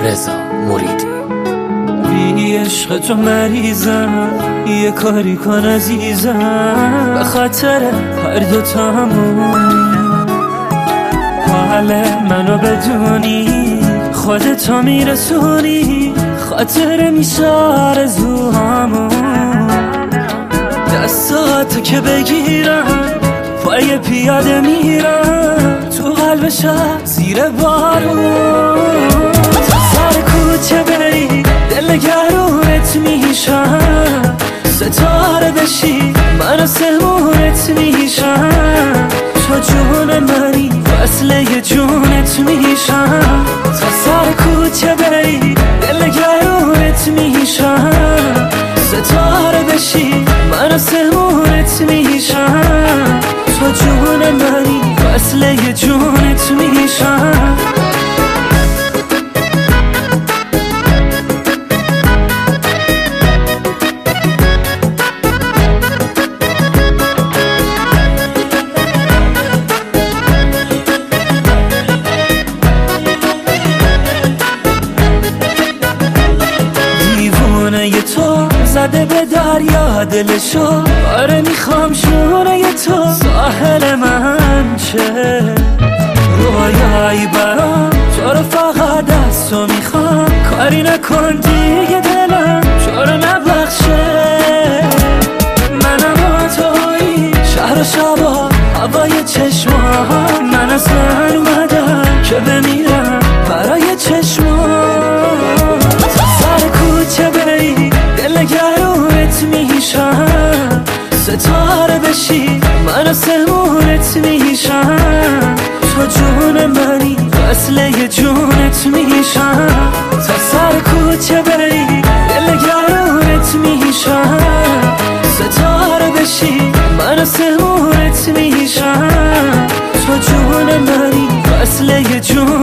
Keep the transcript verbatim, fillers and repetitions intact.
رضا موریدی. بی عشق تو مریضم، یه کاری کن عزیزم، به خاطر هر دوتامون حال منو بدونی، خودتو میرسونی، خاطر میشه آرزوهامون. دستاتو که بگیرم پای پیاده میرم تو قلب شهر زیر بارون. تا سر کوچه بری دل گرونت میشم، ستاره بشی من آسمونت میشم. تو جون منی وصله جونت میشم. تا سر کوچه بری دل گرونت میشم، ستاره بشی من آسمونت میشم. تو جون منی وصله جونت میشم. تو زده به دریا دلشو، آره میخوام شونه تو ساحل من چه رویایی برام. تو رو فقط از تو میخوام، کاری نکن دیگه دلم تو رو نبخشه. منم با تویی شهر و شبا هوای چشمام، من اصلا اومدم که بمیرم برای چشمام. سر کوچه بری دل گرونت میشم، ستاره بشی من آسمونت میشم. تو جون منی وصله جونت میشم. تا سر کوچه بری دل گرونت میشم، ستاره بشی من آسمونت میشم. تو جون منی وصله جونت